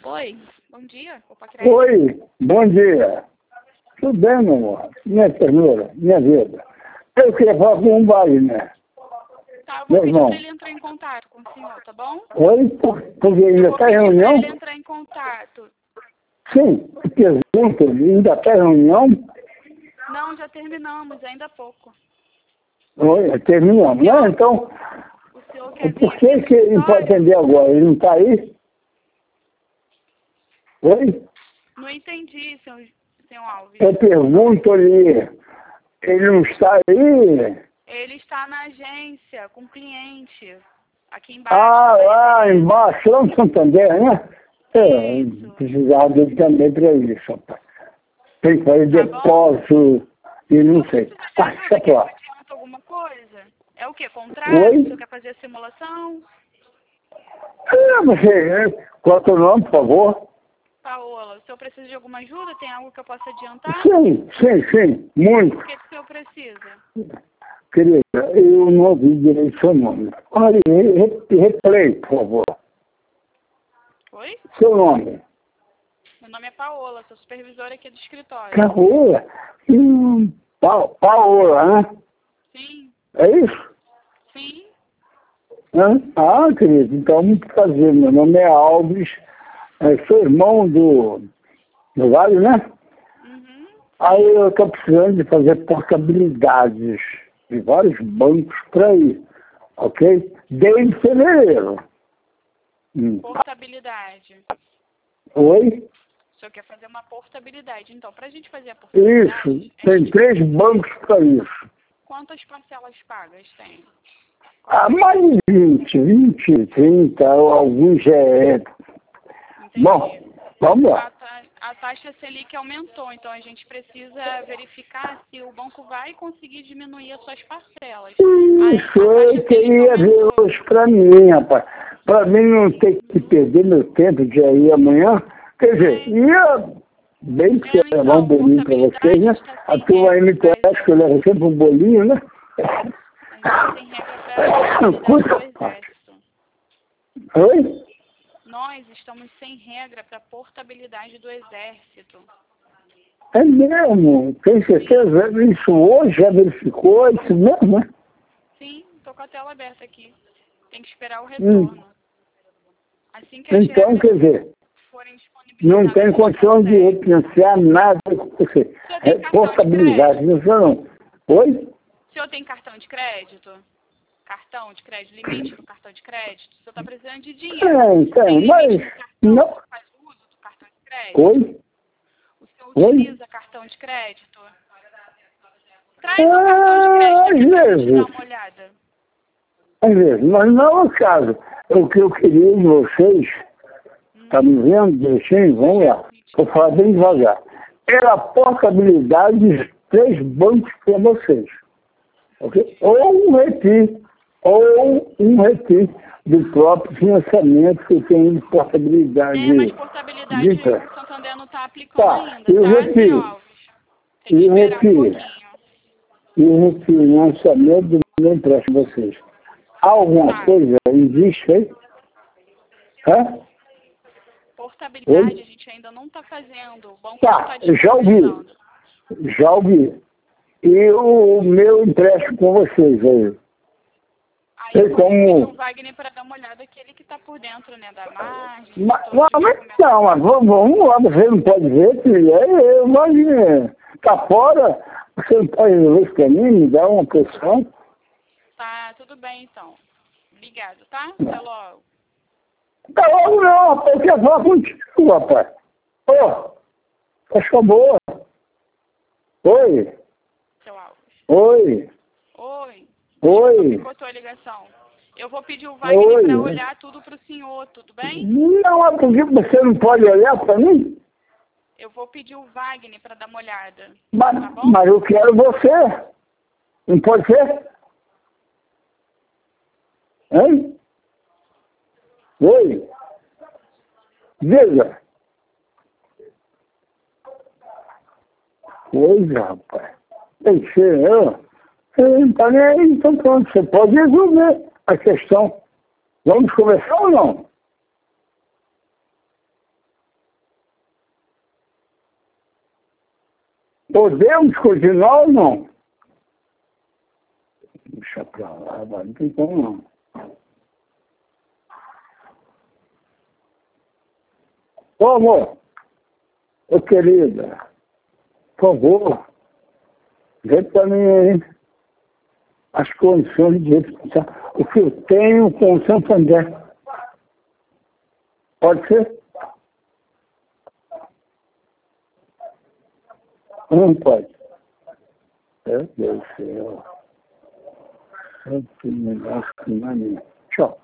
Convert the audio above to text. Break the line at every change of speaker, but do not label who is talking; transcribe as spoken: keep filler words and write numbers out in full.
Oi, bom dia. Opa, Crédito.
Oi, bom dia. Tudo bem, meu amor? Minha ternura, minha vida. Eu queria falar com um Wagner.
Tá, eu vou
Meu
pedir
irmão.
para ele entrar em contato com o senhor, tá bom?
Oi? Porque
Eu
ainda
vou
está em
pedir
reunião?
para ele entrar em contato.
Sim, pergunta, ainda está em reunião?
Não, já terminamos, ainda há pouco.
Oi, terminamos. Não, então,
O senhor quer vir
por
aqui
que,
no
que ele pode
escritório?
atender agora? Ele não está aí? Oi?
Não entendi, senhor, senhor Alves.
Eu pergunto-lhe, ele não está aí?
Ele está na agência, com cliente, aqui embaixo.
Ah, lá embaixo, lá no Santander, né? É,
Isso.
precisava dele também para isso, rapaz. Tem que fazer
Tá bom?
depósito e não sei.
Precisa de
Ah,
ajuda,
deixa
quer que
pra
eu
lá.
adiante alguma coisa? É o quê? Contrato?
Oi?
O senhor quer fazer a simulação?
É, você, qual é o teu nome, por favor?
Paola, o senhor precisa de alguma ajuda? Tem algo que eu possa adiantar?
Sim, sim, sim, muito.
O que, que o senhor precisa?
Querida, eu não ouvi direito seu nome. Olha, re- replay, por favor.
Oi?
Seu nome.
Meu nome é Paola, sou supervisora aqui do escritório.
Paola? Hum, Pa- Paola, né?
Sim,
É isso?
sim.
Hã? Ah, querido, então muito prazer. Meu nome é Alves, é, sou irmão do, do Vale, né?
Uhum.
Aí eu estou precisando de fazer portabilidades de vários bancos para ir, ok? Desde fevereiro. Hum.
Portabilidade.
Oi?
O senhor quer fazer uma portabilidade. Então, para a gente fazer a portabilidade,
Isso,
a
tem
gente...
três bancos para isso.
quantas parcelas pagas tem?
Ah, mais de vinte, vinte, trinta, alguns já é.
Entendi.
Bom, vamos lá.
A, ta- a taxa Selic aumentou, então a gente precisa verificar se o banco vai conseguir diminuir as suas parcelas. A,
Isso,
a taxa
eu queria ver
aumentou.
hoje para mim, rapaz. Para mim não ter que perder meu tempo de ir amanhã. Quer dizer, ia bem que
É,
levar um
então,
bolinho para vocês, né?
portabilidade está
A
sem
turma aí me
regra para
conhece que eu levo sempre um bolinho, né?
a gente tem regra para a portabilidade do exército.
Oi?
Nós estamos sem regra para a portabilidade do exército.
É mesmo? Tem certeza? Isso hoje já verificou? É isso mesmo, né?
Sim, estou com a tela aberta aqui. Tem que esperar o
Hum.
retorno. Assim que as
Então,
regras
quer dizer,
forem
não
disponibilizadas,
tem
a gente
condição de
consegue.
refinanciar nada com você.
O senhor
É
tem cartão de
portabilidade,
crédito?
não sei não. Oi?
O senhor tem cartão de crédito? Cartão de crédito, limite no cartão de crédito? O senhor está precisando de dinheiro.
Tem,
Tem
tem,
limite
mas
no cartão?
não.
O senhor faz uso do cartão de crédito?
Oi?
O senhor
Oi?
utiliza cartão de crédito? Traz o cartão de
Ah,
crédito
às
aqui para a gente dar
vezes.
uma olhada.
Às vezes, mas não é o caso. O que eu queria de vocês, tá me vendo direitinho? Vamos lá. Vou falar bem devagar. Era a portabilidade dos três bancos para vocês. Ok? Ou um retiro, ou um retiro do próprio financiamento que tem de portabilidade.
É, mas
De
portabilidade
empréstimo.
o Santander não está aplicando
Tá,
ainda,
e o
tá, senhor
retiro?
Alves? Tem que
E o
esperar um
retiro?
pouquinho.
E o refinanciamento do meu empréstimo a vocês. Há alguma
Tá.
coisa, existe aí? Hã?
Portabilidade
Oi?
a gente ainda não está fazendo. O banco não
Tá,
está
já ouvi.
disponibilizando.
Já ouvi. E o meu empréstimo com vocês aí?
Aí
Sei
eu vou pedir
como...
o Wagner para dar uma olhada, que ele que está por dentro, né, da margem. de
Mas,
todo
não,
tipo de
mas,
documento.
não, mas vamos, vamos lá, você não pode ver, filho. Aí eu imagino, tá fora, você não pode resolver isso pra mim, me dá uma pressão.
Tá, tudo bem então. Obrigado, tá? Até logo.
Tá logo não, rapaz, eu quero falar contigo, rapaz. Ô, faz favor. Oi,
Seu Alves.
oi,
Oi.
oi.
Cortou a ligação. Eu vou pedir o Wagner
Oi.
para olhar tudo para o senhor, tudo bem?
Não, é porque você não pode olhar pra mim?
Eu vou pedir o Wagner para dar uma olhada.
Mas,
Tá bom?
mas eu quero você. Não pode ser? Hein? Oi? Diga. Oi, rapaz. Tem que ser eu. Eu não tá nem aí, então pronto. Você pode resolver a questão. Vamos conversar ou não? Podemos continuar ou não? Deixa pra lá, vai, não tem como não. Ô amor, ô querida, por favor, vê pra mim aí as condições de executar o que eu tenho com o Santander. Pode ser? Não pode. Meu Deus do céu. Que negócio que maneiro. Tchau.